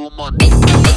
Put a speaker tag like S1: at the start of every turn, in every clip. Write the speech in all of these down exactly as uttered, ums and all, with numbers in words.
S1: do Mandela.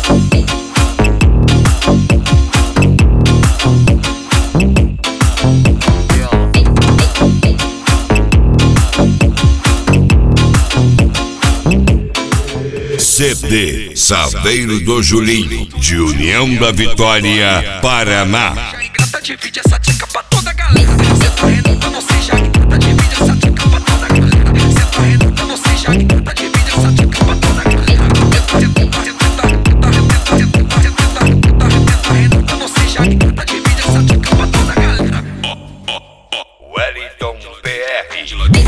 S2: C D Saveiro do Julinho, de União da Vitória, Paraná.
S3: Ingrata, divide essa tcheca pra toda a galera. Cê tá renata, não seja ingrata, divide essa tcheca pra toda a galera. Cê tá renata, não seja ingrata, divide essa tcheca pra toda a galera. Tenta, tenta, tenta, tenta, tenta, tenta, tenta, tenta, renata, não seja ingrata, divide essa tcheca pra toda a galera.
S2: Wellington P R.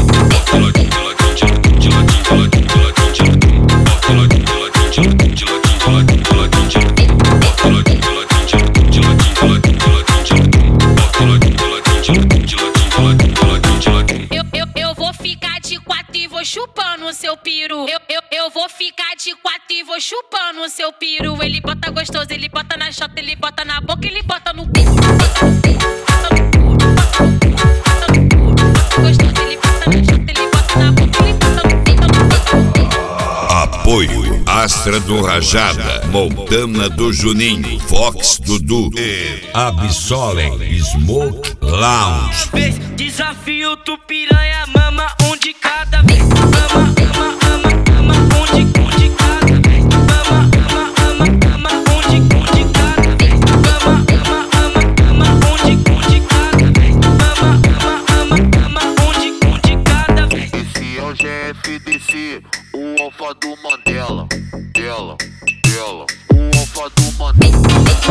S4: Eu, eu, eu vou ficar de quatro e vou chupando o seu piru. Eu, eu, eu vou ficar de quatro e vou chupando o seu piru. Ele bota gostoso, ele bota na chota, ele bota na boca, ele bota no cu. Bota no cu, bota no cu, bota no cu, bota no cu. Bota gostoso, ele bota na chota, ele bota na boca, ele bota no cu.
S2: Apoio Astra do Rajada, Montana do Juninho, Fox Dudu e Absolem Smoke Lounge.
S5: Desafio tu piranha, mama um de cada vez. Ama, ama, ama, ama um de, um de cada vez. Ama, ama, ama, ama um de, um de cada vez. Ama, ama, ama, ama um de, um de cada vez. Ama, ama, ama, ama um de, um de cada vez.
S1: Esse é o G F D C, o alfa do Mandela. Dela, dela, o alfa do Mandela.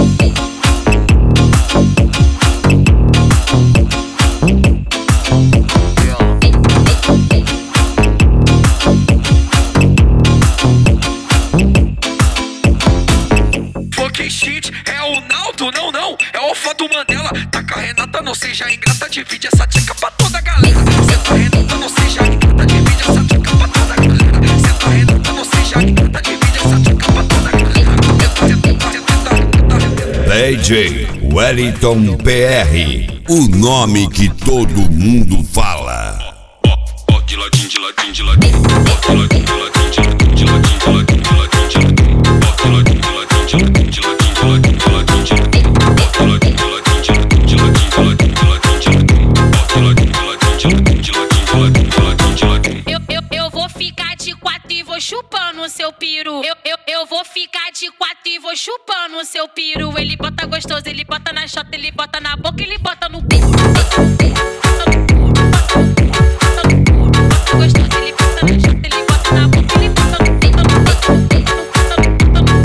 S3: Fucking shit, é o Naldo, não, não, é o alfa do Mandela. Taca Renata, não seja ingrata, divide essa tcheca pra toda a galera. Cê tá Renata, não seja ingrata, divide essa tcheca pra toda a galera. Cê tá Renata, não seja ingrata, divide essa tcheca pra toda a galera. Tenta, tenta, tenta, tenta.
S2: D J Wellington P R, o nome que todo mundo fala.
S6: Ó, de ladinho, de ladinho, de ladinho. Ó, de ladinho, de ladinho, de ladinho, de ladinho, de ladinho, de ladinho, de ladinho. Ó, de ladinho, de ladinho, de ladinho, de ladinho, de ladinho, de ladinho, de ladinho. Ó, de ladinho, de ladinho, de ladinho, de ladinho, de ladinho, de ladinho, de ladinho. Ó, de ladinho, de ladinho, de ladinho, de ladinho, de ladinho, de ladinho, de ladinho.
S4: Eu, eu, eu vou ficar de quatro e vou chupando o seu piru. Eu, eu, eu vou ficar de quatro e vou chupando o seu piru. Ele bota gostoso, ele bota na chota, ele bota na boca, ele bota no cu. Bota no cu, bota no cu, bota no cu, bota no cu. Bota gostoso, ele bota na chota, ele bota na boca, ele bota no cu. Bota no cu, bota no cu, bota no cu, bota no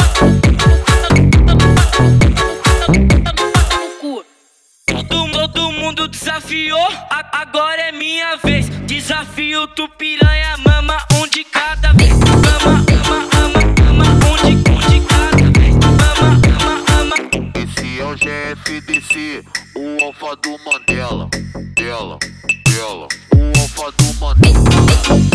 S4: cu.
S5: Todo, todo mundo desafiou, a- agora é minha vez. Desafio tu piranha, mama um de cada vez. Ama, ama, ama, ama um de, um de cada vez. Ama, ama, ama.
S1: Esse é o G F D C, o alfa do Mandela. Dela, dela, o alfa do Mandela.